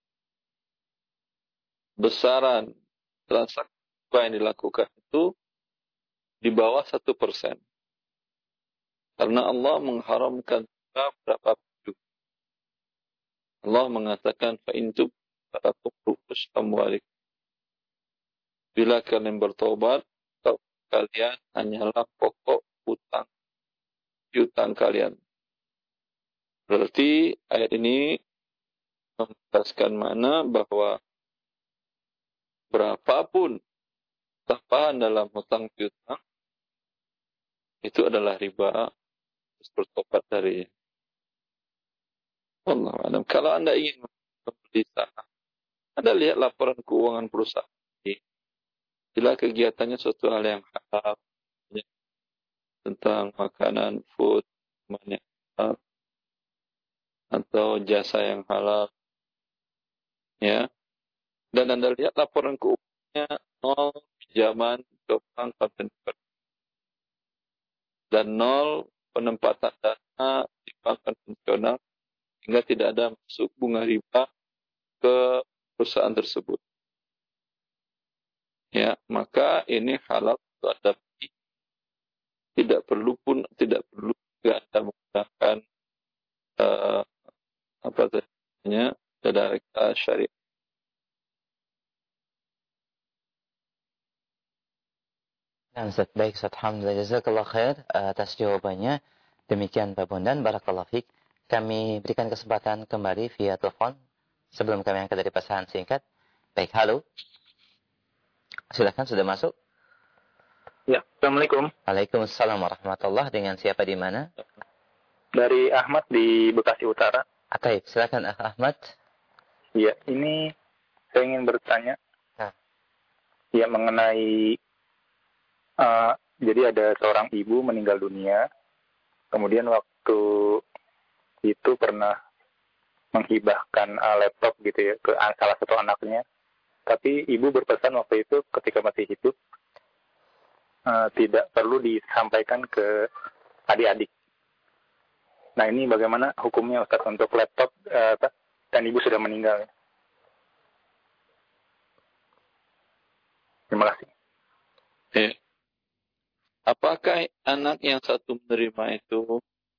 besaran transaksi yang dilakukan itu di bawah satu persen. Karena Allah mengharamkan berapa pun. Allah mengatakan, fa'intub fa'akum ru'us amwalik. Bila kalian bertobat, kalian hanyalah pokok utang piutang kalian. Berarti ayat ini menegaskan makna bahwa berapapun tambahan dalam hutang piutang itu adalah riba, harus bertobat darinya. Wallahu a'lam. Kalau Anda ingin membeli saham, Anda lihat laporan keuangan perusahaan ini. Bila kegiatannya suatu hal yang halal, tentang makanan, food, yang halal, atau jasa yang halal, ya, dan Anda lihat laporan keuangannya nol pinjaman ke bank konvensional dan nol penempatan dana di bank konvensional, sehingga tidak ada masuk bunga riba ke perusahaan tersebut. Ya, maka ini halal untuk Anda beli. Tidak perlu pun tidak perlu juga Anda menggunakan uh, apa namanya dana reksa syariah. Nah, Ustaz, baik Ustaz, alhamdulillah, jazakallah khair atas jawabannya. Demikian Pak Bondan, barakallahu fiik. Kami berikan kesempatan kembali via telepon sebelum kami angkat dari pesan singkat. Baik, halo. Silakan, sudah masuk. Ya, Assalamualaikum. Waalaikumsalam warahmatullahi. Dengan siapa di mana? Dari Ahmad di Bekasi Utara. Ataib, silakan Ahmad. Ya, ini saya ingin bertanya. Nah. Ya, mengenai uh, jadi ada seorang ibu meninggal dunia. Kemudian waktu itu pernah menghibahkan uh, laptop gitu ya ke salah satu anaknya. Tapi ibu berpesan waktu itu ketika masih hidup uh, tidak perlu disampaikan ke adik-adik. Nah, ini bagaimana hukumnya Ustaz untuk laptop uh, dan ibu sudah meninggal? Terima kasih. Ya. Apakah anak yang satu menerima itu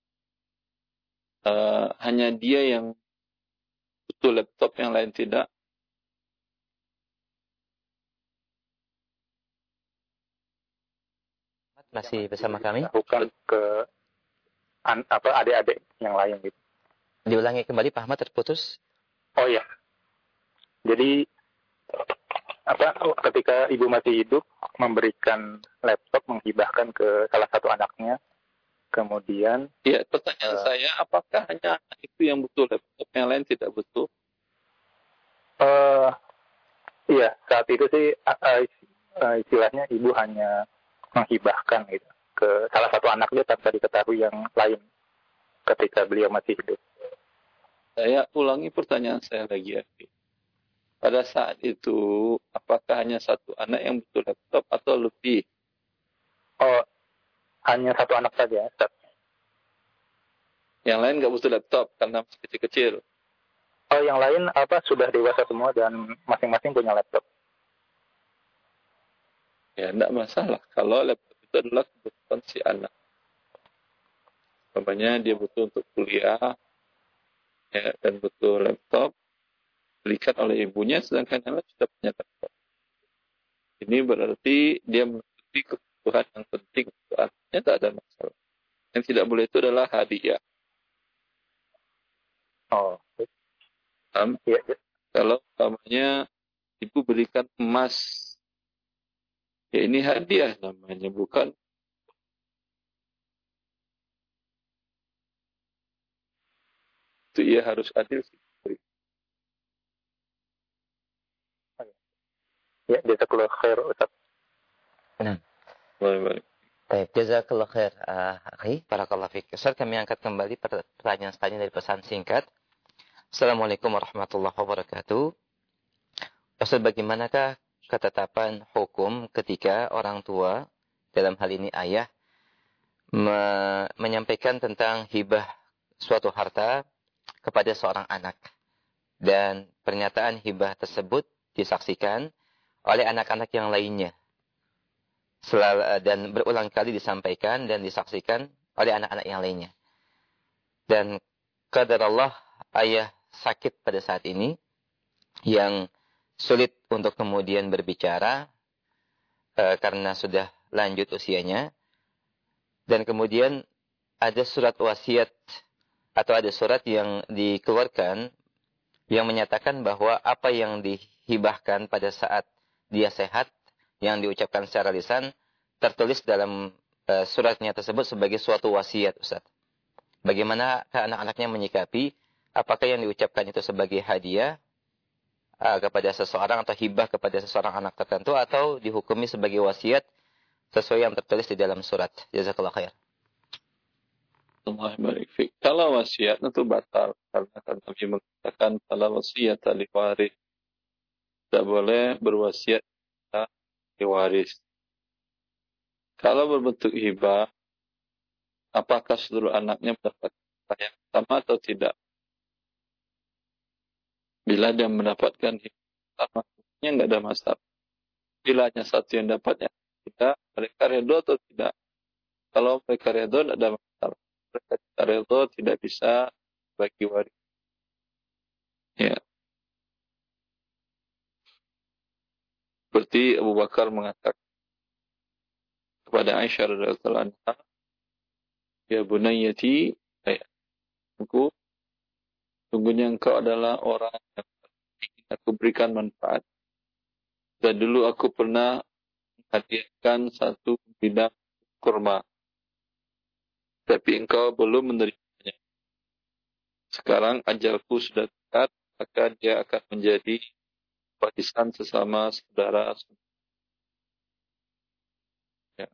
uh, hanya dia yang butuh laptop, yang lain tidak? Masih bersama kami? Bukan ke an, apa adik-adik yang lain gitu. Diulangi kembali Pak Ahmad, terputus. Oh iya. Jadi apa ketika ibu masih hidup memberikan laptop, menghibahkan ke salah satu anaknya, kemudian Ya, pertanyaan uh, saya, apakah hanya anak itu yang butuh laptop, yang lain tidak butuh? uh, iya, saat itu sih uh, uh, istilahnya ibu hanya menghibahkan gitu ke salah satu anaknya tanpa diketahui yang lain ketika beliau masih hidup. Saya ulangi pertanyaan saya lagi ya. Pada saat itu, apakah hanya satu anak yang butuh laptop atau lebih? Oh, hanya satu anak saja, Ustaz. Yang lain nggak butuh laptop karena masih kecil-kecil. Oh, yang lain apa sudah dewasa semua dan masing-masing punya laptop. Ya, enggak masalah. Kalau laptop itu adalah kebutuhan si anak. Umpamanya dia butuh untuk kuliah, ya, dan butuh laptop, belikan oleh ibunya, sedangkan yang lain sudah punya laptop. Ini berarti dia menutupi kebutuhan yang penting untuk anaknya, tak ada masalah. Yang tidak boleh itu adalah hadiah. Oh, Um, iya. Ya. Kalau umpamanya ibu berikan emas, ya ini hadiah namanya, bukan. Itu ia harus adil sih. Ya, jazakallahu khair, Ustaz. Nah. Baik-baik. Baik, jazakallah khair, uh, akhi, barakallahu fiik. Ustaz, kami angkat kembali pertanyaan selanjutnya dari pesan singkat. Assalamualaikum warahmatullahi wabarakatuh. Ustaz, bagaimanakah ketetapan hukum ketika orang tua, dalam hal ini ayah, me- menyampaikan tentang hibah suatu harta kepada seorang anak, dan pernyataan hibah tersebut disaksikan oleh anak-anak yang lainnya, Selal, dan berulang kali disampaikan dan disaksikan oleh anak-anak yang lainnya. Dan qadarullah, ayah sakit pada saat ini, yang sulit untuk kemudian berbicara e, karena sudah lanjut usianya. Dan kemudian ada surat wasiat atau ada surat yang dikeluarkan yang menyatakan bahwa apa yang dihibahkan pada saat dia sehat, yang diucapkan secara lisan, tertulis dalam e, suratnya tersebut sebagai suatu wasiat, Ustaz. Bagaimana anak-anaknya menyikapi? Apakah yang diucapkan itu sebagai hadiah uh, kepada seseorang atau hibah kepada seseorang anak tertentu, atau dihukumi sebagai wasiat sesuai yang tertulis di dalam surat? Jazakallahu khair. Allah barik fiik. Kalau wasiat itu batal, karena kan Nabi mengatakan kalau wasiat ahli waris, tidak boleh berwasiat ahli waris. Kalau berbentuk hibah, apakah seluruh anaknya mendapat yang sama atau tidak? Bila dia mendapatkan hibah sama, nggak ada masalah. Bila hanya satu yang dapatnya tidak, mereka redha atau tidak? Kalau mereka redha, tidak ada masalah. Mereka tidak redha, tidak bisa bagi waris. Ya. Seperti Abu Bakar mengatakan kepada Aisyah radhiyallahu anha, ya bunayyati, ya, aku, sungguhnya engkau adalah orang yang ingin aku berikan manfaat. Dan dulu aku pernah menghadiahkan satu bidang kurma, tapi engkau belum menerimanya. Sekarang ajalku sudah dekat, maka dia akan menjadi warisan sesama saudara. Ya.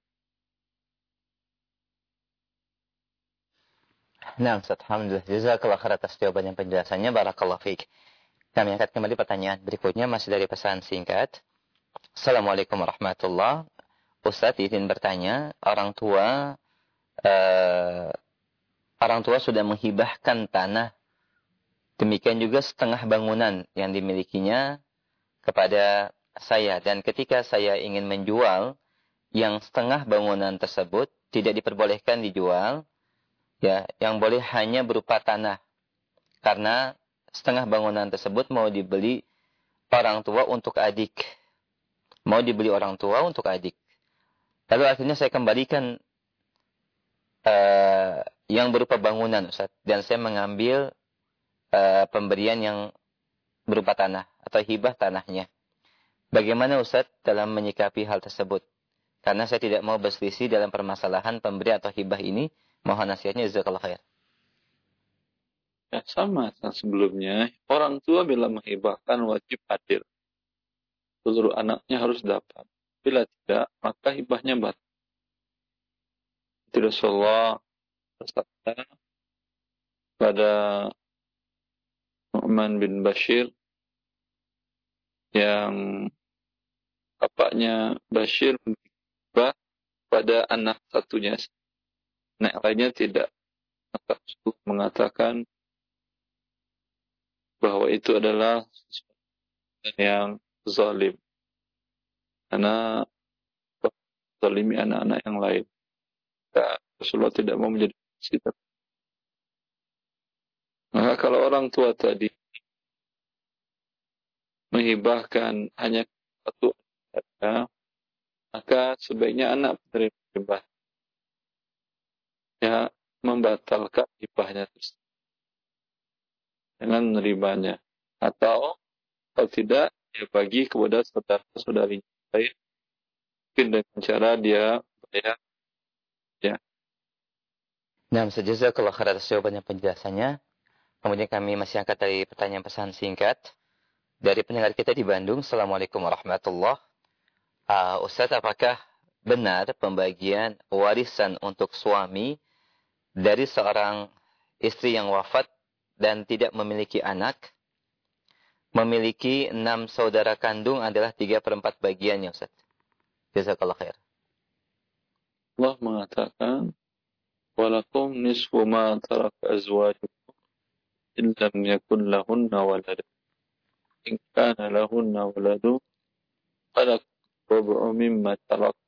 Nah, Ustaz, alhamdulillah. Jazakallahu khair atas jawaban dan penjelasannya. Barakallahu fiik. Kami angkat kembali pertanyaan berikutnya, masih dari pesan singkat. Assalamualaikum warahmatullahi wabarakatuh. Ustaz, izin bertanya, orang tua uh, orang tua sudah menghibahkan tanah, demikian juga setengah bangunan yang dimilikinya kepada saya, dan ketika saya ingin menjual, yang setengah bangunan tersebut tidak diperbolehkan dijual, ya, yang boleh hanya berupa tanah, karena setengah bangunan tersebut mau dibeli orang tua untuk adik, mau dibeli orang tua untuk adik. Lalu akhirnya saya kembalikan uh, yang berupa bangunan, Ustaz, dan saya mengambil uh, pemberian yang berupa tanah atau hibah tanahnya. Bagaimana Ustaz dalam menyikapi hal tersebut? Karena saya tidak mau berselisih dalam permasalahan pemberi atau hibah ini. Mohon nasihatnya, jazakallahu khair. Ya, sama sebelumnya, orang tua bila menghibahkan wajib adil. Seluruh anaknya harus dapat. Bila tidak, maka hibahnya batal. Rasulullah bersabda pada Nu'man bin Bashir yang bapaknya Bashir menghibah pada anak satunya, anak lainnya tidak. Maka Rasul mengatakan bahwa itu adalah sesuatu yang zalim, karena zalimi anak-anak yang lain. Ya, Rasulullah tidak mau menjadi kita. Maka kalau orang tua tadi menghibahkan hanya satu saja, maka sebaiknya anak menerima hibah, ya, membatalkan hibahnya tersebut dengan menerimanya, atau kalau tidak, dia bagi kepada saudara-saudarinya lain, mungkin dengan cara dia bayar. Ya. Nah, jazakallahu khair atas jawabannya, penjelasannya. Kemudian kami masih angkat dari pertanyaan pesan singkat dari pendengar kita di Bandung. Assalamualaikum warahmatullahi wabarakatuh. Uh, Ustaz, apakah benar pembagian warisan untuk suami dari seorang istri yang wafat dan tidak memiliki anak, memiliki enam saudara kandung adalah tiga per empat bagiannya, Ustaz? Jazakallahu khair. Allah mengatakan, walakum nisfu ma taraka azwajukum in lam yakun lahunna walad. In kana lahunna waladu falakum rubu'u mimma tarak.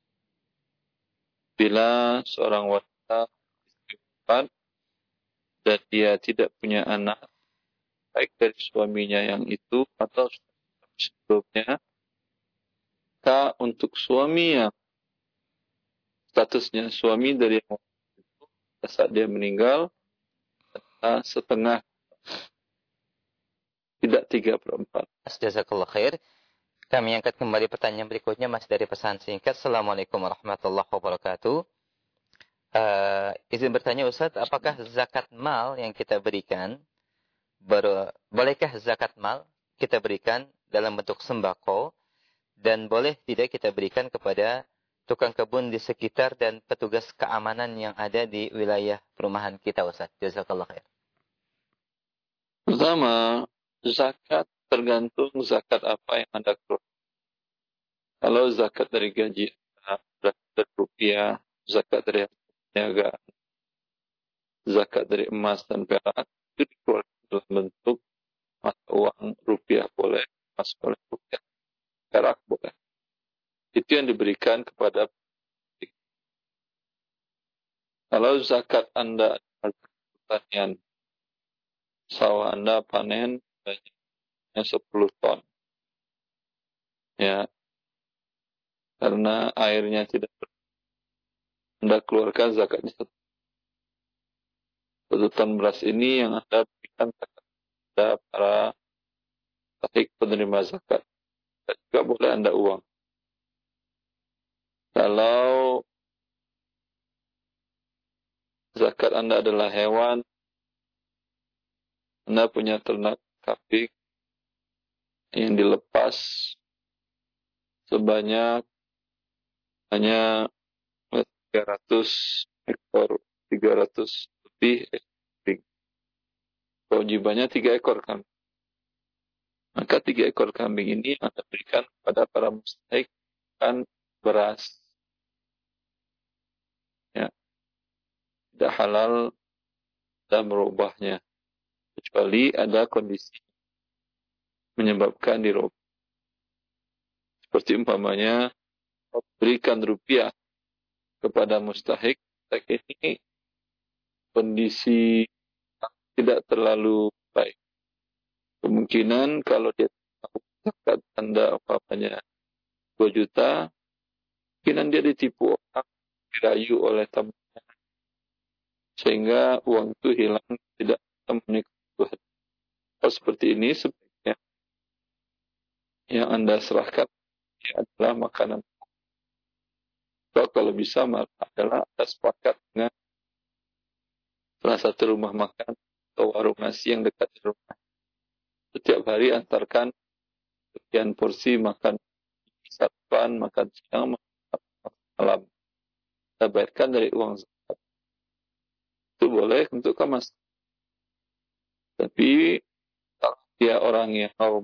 Bila seorang wanita istri dan dia tidak punya anak, baik dari suaminya yang itu atau sebelumnya, maka untuk suami yang statusnya suami dari yang itu, saat dia meninggal, setengah, tidak tiga per empat. Jazakallah khair. Kami angkat kembali pertanyaan berikutnya masih dari pesan singkat. Assalamualaikum warahmatullahi wabarakatuh. Uh, izin bertanya Ustaz, apakah zakat mal yang kita berikan, ber, bolehkah zakat mal kita berikan dalam bentuk sembako, dan boleh tidak kita berikan kepada tukang kebun di sekitar dan petugas keamanan yang ada di wilayah perumahan kita, Ustaz? Jazakallah khair. Pertama, zakat tergantung zakat apa yang Anda keluarkan. Kalau zakat dari gaji, zakat dari rupiah, zakat dari perniagaan, zakat dari emas dan perak, itu dikeluarkan dalam bentuk mata uang rupiah boleh, emas boleh, rupiah, perak boleh. Itu yang diberikan kepada publik. Kalau zakat Anda adalah pertanian, sawah Anda panen banyaknya sepuluh ton. Ya. Karena airnya tidak ber... Anda keluarkan zakatnya satu. Satu ton beras ini yang Anda berikan kepada para tahik penerima zakat. Dan juga boleh Anda uang. Kalau zakat Anda adalah hewan, Anda punya ternak kambing yang dilepas sebanyak hanya tiga ratus ekor, tiga ratus lebih kambing. Kewajibannya tiga ekor kambing. Maka tiga ekor kambing ini Anda berikan kepada para mustahik kan beras. Ya. Tidak halal dan merubahnya. Kecuali ada kondisi menyebabkan dirubah. Seperti umpamanya berikan rupiah kepada mustahik, ini kondisi tidak terlalu baik. Kemungkinan kalau dia zakat Anda umpamanya dua juta, kemungkinan dia ditipu orang, dirayu oleh temannya sehingga uang itu hilang, tidak memenuhi kebutuhan. Kalau seperti ini sebaiknya yang Anda serahkan adalah makanan. So, kalau bisa adalah Anda sepakat dengan salah satu rumah makan atau warung nasi yang dekat di rumah. Setiap hari antarkan sekian porsi makan sarapan, makan siang, makan malam. Kita bayarkan dari uang zakat. Itu boleh untuk kemas. Tapi kalau dia orang yang normal,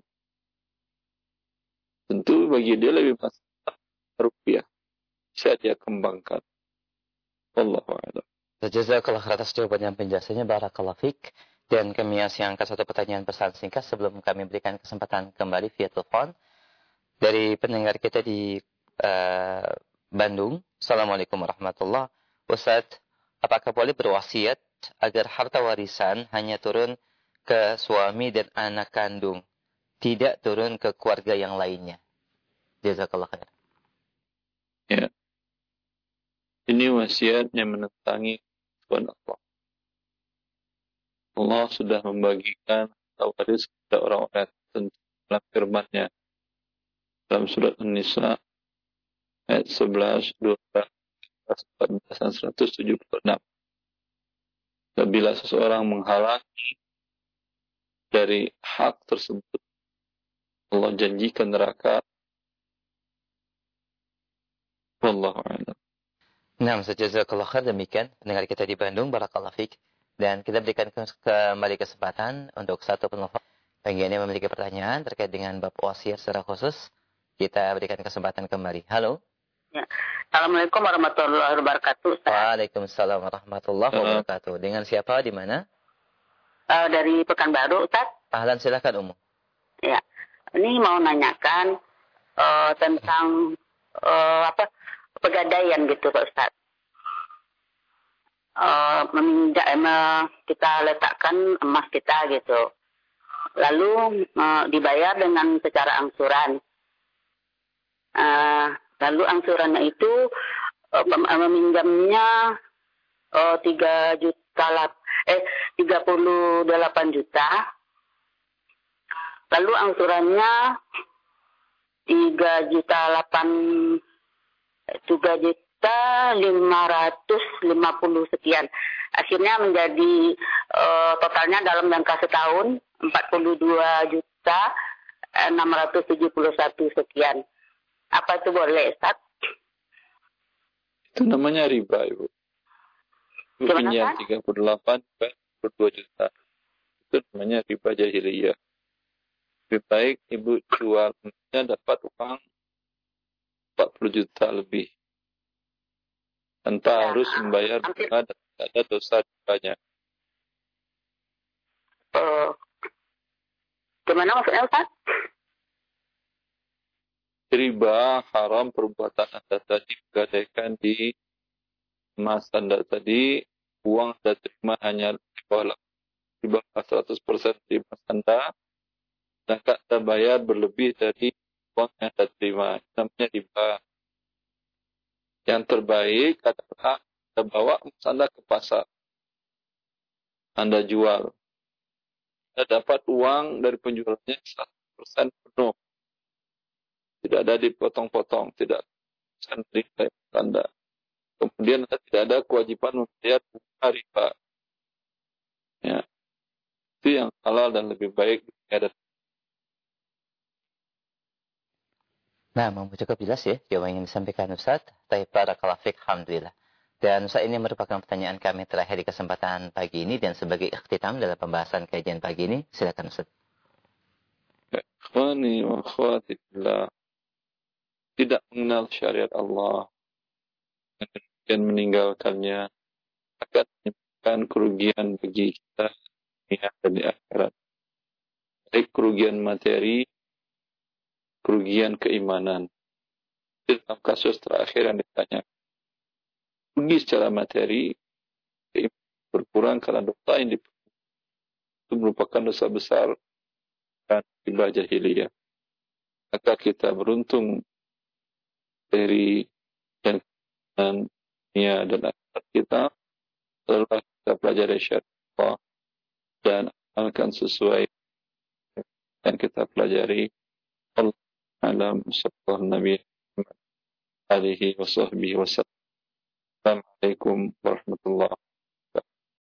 tentu bagi dia lebih masalah rupiah. Bisa dia kembangkan. Wallahu a'lam. Jazakallah khair atas jawaban yang penjelasannya, barakallahu fik. Dan kami masih angkat satu pertanyaan pesan singkat sebelum kami berikan kesempatan kembali via telepon dari pendengar kita di uh, Bandung. Assalamualaikum warahmatullahi wabarakatuh. Ustaz, apakah boleh berwasiat agar harta warisan hanya turun ke suami dan anak kandung, tidak turun ke keluarga yang lainnya? Jazakallah khair. Ya. Ini wasiat yang menentangi Tuhan Allah. Allah sudah membagikan waris kepada orang-orang tertentu dalam firman-Nya dalam surat An-Nisa ayat sebelas, dua belas, empat belas, dan seratus tujuh puluh enam. Apabila seseorang menghalangi dari hak tersebut, Allah janjikan neraka. Wallahu a'lam. Nah, jazakallah khair, demikian pendengar kita di Bandung, barakallahu fik. Dan kita berikan kembali kesempatan untuk satu penelpon bagi yang memiliki pertanyaan terkait dengan bab wasiat secara khusus. Kita berikan kesempatan kembali. Halo. Ya. Assalamualaikum warahmatullahi wabarakatuh. Ustaz. Waalaikumsalam warahmatullahi wabarakatuh. Dengan siapa, di mana? Uh, dari Pekanbaru, Ustaz. Ahlan, silakan Umu. Ya. Ini mau nanyakan uh, tentang uh, apa pegadaian gitu Pak Ustaz. Uh, meminjam uh, kita letakkan emas kita gitu, lalu uh, dibayar dengan secara angsuran. Uh, lalu angsurannya itu uh, meminjamnya uh, tiga juta lap, eh tiga puluh delapan juta, lalu angsurannya tiga juta delapan tiga juta lima ratus lima puluh sekian. Akhirnya menjadi uh, totalnya dalam jangka setahun empat puluh dua juta enam ratus tujuh puluh satu sekian. Apa itu boleh, Ustaz? Itu namanya riba, Ibu. Ibu pinjam tiga puluh delapan, empat puluh dua juta. Itu namanya riba jahiliyah. Lebih baik Ibu jualnya dapat uang empat puluh juta lebih. Tanpa ya, harus membayar bunga dan tidak ada dosa ribanya. Uh, gimana maksudnya, Ustaz? Riba haram perbuatan Anda tadi menggadaikan di emas Anda tadi, uang Anda terima hanya di bawah seratus persen di emas Anda, dan Anda bayar berlebih dari uang yang Anda terima. Itu namanya riba. Yang terbaik adalah Anda bawa emas Anda ke pasar. Anda jual. Anda dapat uang dari penjualannya seratus persen penuh. Tidak ada dipotong-potong, tidak dari Anda. Kemudian Anda tidak ada kewajiban membayar bunga riba. Ya. Itu yang halal dan lebih baik. Nah, mampu cukup jelas ya jawaban yang disampaikan Ustaz. Taib barakallahu fik, alhamdulillah. Dan Ustaz, ini merupakan pertanyaan kami terakhir di kesempatan pagi ini dan sebagai ikhtitam dalam pembahasan kajian pagi ini, silakan Ustaz. Ikhwani wa akhwati fillah, tidak mengenal syariat Allah dan meninggalkannya akan menyebabkan kerugian bagi kita dunia dan di akhirat. Baik kerugian materi, kerugian keimanan. Dalam kasus terakhir yang ditanya, rugi secara materi, berkurang karena dosa yang diperbuat. Itu merupakan dosa besar dan riba jahiliyah. Maka kita beruntung dari dan dunia dan akhirat kita adalah kita pelajari syariat dan amalkan sesuai yang kita pelajari. Allah alam sallallahu Nabi alihi wa sahbihi wa sallam. Assalamualaikum warahmatullahi